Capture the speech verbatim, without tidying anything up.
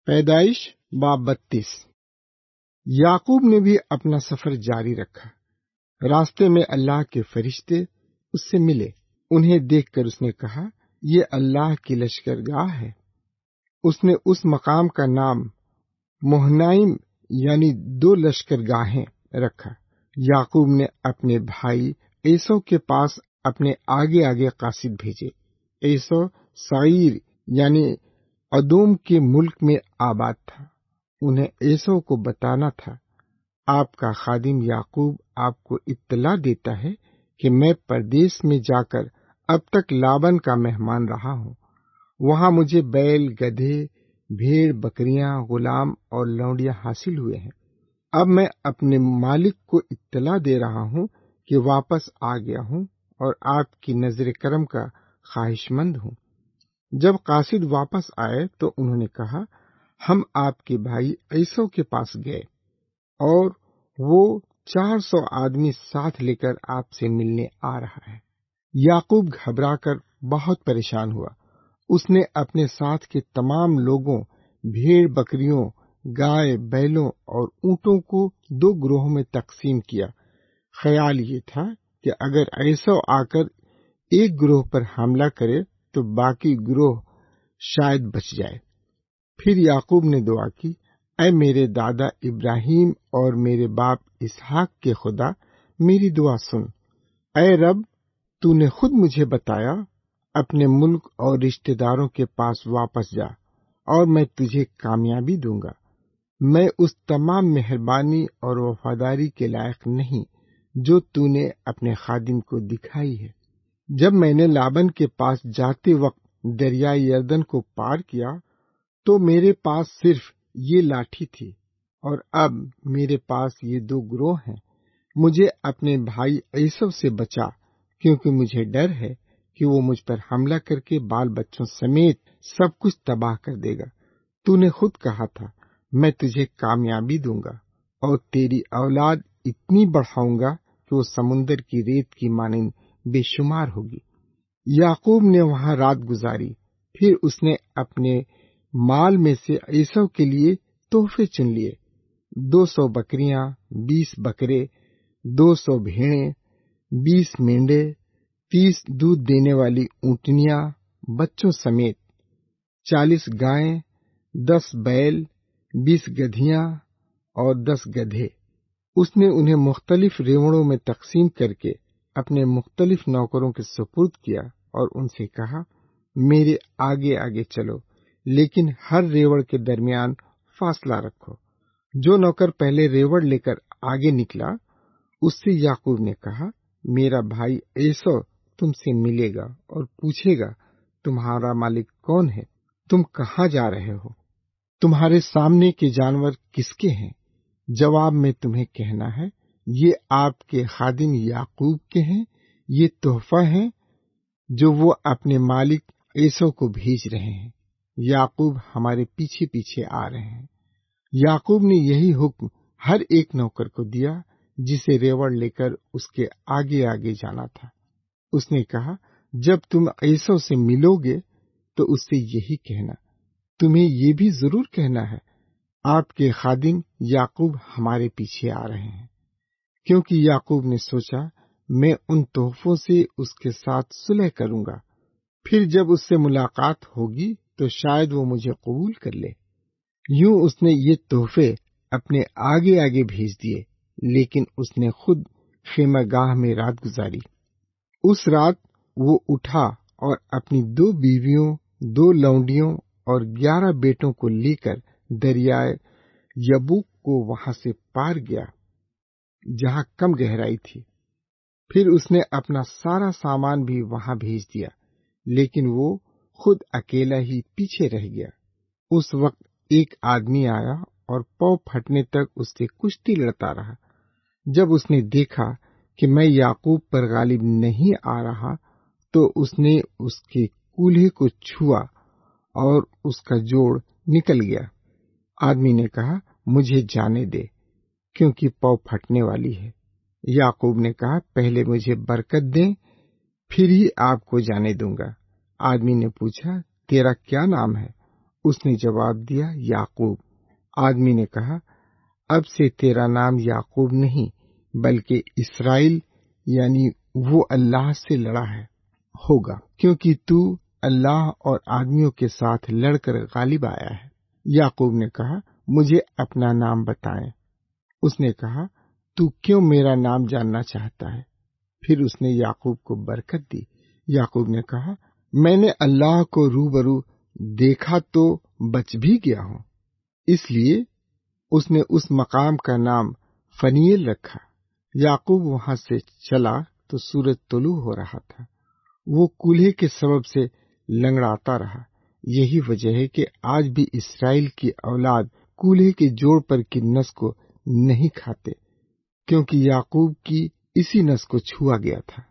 پیدائش باب بتیس۔ یعقوب نے بھی اپنا سفر جاری رکھا۔ راستے میں اللہ کے فرشتے اس سے ملے۔ انہیں دیکھ کر اس نے کہا، یہ اللہ کی لشکرگاہ ہے۔ اس نے اس مقام کا نام مہنائم یعنی دو لشکرگاہیں رکھا۔ یعقوب نے اپنے بھائی عیسو کے پاس اپنے آگے آگے قاصد بھیجے۔ عیسو سعیر یعنی ادوم کے ملک میں آباد تھا۔ انہیں عیسو کو بتانا تھا، آپ کا خادم یعقوب آپ کو اطلاع دیتا ہے کہ میں پردیس میں جا کر اب تک لابن کا مہمان رہا ہوں۔ وہاں مجھے بیل، گدھے، بھیڑ، بکریاں، غلام اور لونڈیاں حاصل ہوئے ہیں۔ اب میں اپنے مالک کو اطلاع دے رہا ہوں کہ واپس آ گیا ہوں اور آپ کی نظر کرم کا خواہش مند ہوں۔ جب قاصد واپس آئے تو انہوں نے کہا، ہم آپ کے بھائی عیسو کے پاس گئے اور وہ چار سو آدمی ساتھ لے کر آپ سے ملنے آ رہا ہے۔ یعقوب گھبرا کر بہت پریشان ہوا۔ اس نے اپنے ساتھ کے تمام لوگوں، بھیڑ بکریوں، گائے بیلوں اور اونٹوں کو دو گروہوں میں تقسیم کیا۔ خیال یہ تھا کہ اگر عیسو آ کر ایک گروہ پر حملہ کرے تو باقی گروہ شاید بچ جائے۔ پھر یعقوب نے دعا کی، اے میرے دادا ابراہیم اور میرے باپ اسحاق کے خدا، میری دعا سن۔ اے رب، تو نے خود مجھے بتایا، اپنے ملک اور رشتہ داروں کے پاس واپس جا اور میں تجھے کامیابی دوں گا۔ میں اس تمام مہربانی اور وفاداری کے لائق نہیں جو تو نے اپنے خادم کو دکھائی ہے۔ جب میں نے لابن کے پاس جاتے وقت دریائے یردن کو پار کیا تو میرے پاس صرف یہ لاٹھی تھی، اور اب میرے پاس یہ دو گروہ ہیں۔ مجھے اپنے بھائی عیسو سے بچا، کیونکہ مجھے ڈر ہے کہ وہ مجھ پر حملہ کر کے بال بچوں سمیت سب کچھ تباہ کر دے گا۔ تو نے خود کہا تھا، میں تجھے کامیابی دوں گا اور تیری اولاد اتنی بڑھاؤں گا کہ وہ سمندر کی ریت کی مانند بے شمار ہوگی۔ یعقوب نے وہاں رات گزاری۔ پھر اس نے اپنے مال میں سے عیسو کے لیے تحفے چن لیے، دو سو بکریاں، بیس بکرے، دو سو بھیڑیں، بیس مینڈے، تیس دودھ دینے والی اونٹنیاں بچوں سمیت، چالیس گائیں، دس بیل، بیس گدھیاں اور دس گدھے۔ اس نے انہیں مختلف ریوڑوں میں تقسیم کر کے اپنے مختلف نوکروں کے سپرد کیا اور ان سے کہا، میرے آگے آگے چلو، لیکن ہر ریوڑ کے درمیان فاصلہ رکھو۔ جو نوکر پہلے ریوڑ لے کر آگے نکلا، اس سے یعقوب نے کہا، میرا بھائی عیسو تم سے ملے گا اور پوچھے گا، تمہارا مالک کون ہے؟ تم کہاں جا رہے ہو؟ تمہارے سامنے کے جانور کس کے ہیں؟ جواب میں تمہیں کہنا ہے، یہ آپ کے خادم یعقوب کے ہیں۔ یہ تحفہ ہے جو وہ اپنے مالک عیسو کو بھیج رہے ہیں۔ یعقوب ہمارے پیچھے پیچھے آ رہے ہیں۔ یعقوب نے یہی حکم ہر ایک نوکر کو دیا جسے ریوڑ لے کر اس کے آگے آگے جانا تھا۔ اس نے کہا، جب تم عیسو سے ملو گے تو اس سے یہی کہنا، تمہیں یہ بھی ضرور کہنا ہے، آپ کے خادم یعقوب ہمارے پیچھے آ رہے ہیں۔ کیونکہ یعقوب نے سوچا، میں ان تحفوں سے اس کے ساتھ صلح کروں گا، پھر جب اس سے ملاقات ہوگی تو شاید وہ مجھے قبول کر لے۔ یوں اس نے یہ تحفے اپنے آگے آگے بھیج دیے، لیکن اس نے خود خیمہ گاہ میں رات گزاری۔ اس رات وہ اٹھا اور اپنی دو بیویوں، دو لونڈیوں اور گیارہ بیٹوں کو لے کر دریائے یبوک کو وہاں سے پار گیا جہاں کم گہرائی تھی۔ پھر اس نے اپنا سارا سامان بھی وہاں بھیج دیا، لیکن وہ خود اکیلا ہی پیچھے رہ گیا۔ اس وقت ایک آدمی آیا اور پاؤں پھٹنے تک اس سے کشتی لڑتا رہا۔ جب اس نے دیکھا کہ میں یعقوب پر غالب نہیں آ رہا تو اس نے اس کے کولہے کو چھوا اور اس کا جوڑ نکل گیا۔ آدمی نے کہا، مجھے جانے دے، کیونکہ پاؤں پھٹنے والی ہے۔ یعقوب نے کہا، پہلے مجھے برکت دیں، پھر ہی آپ کو جانے دوں گا۔ آدمی نے پوچھا، تیرا کیا نام ہے؟ اس نے جواب دیا یعقوب۔ آدمی نے کہا اب سے تیرا نام یعقوب نہیں بلکہ اسرائیل یعنی وہ اللہ سے لڑا ہے ہوگا، کیونکہ تو اللہ اور آدمیوں کے ساتھ لڑ کر غالب آیا ہے۔ یعقوب نے کہا مجھے اپنا نام بتائیں۔ اس نے کہا تو کیوں میرا نام جاننا چاہتا ہے؟ پھر اس نے یعقوب کو برکت دی۔ یعقوب نے کہا میں نے اللہ کو روبرو دیکھا تو بچ بھی گیا ہوں۔ اس لیے اس نے اس مقام کا نام فنیل رکھا۔ یعقوب وہاں سے چلا تو سورج طلوع ہو رہا تھا۔ وہ کولہے کے سبب سے لنگڑاتا رہا۔ یہی وجہ ہے کہ آج بھی اسرائیل کی اولاد کولہے کے جوڑ پر کی نس کو نہیں کھاتے، کیونکہ یعقوب کی اسی نس کو چھوا گیا تھا۔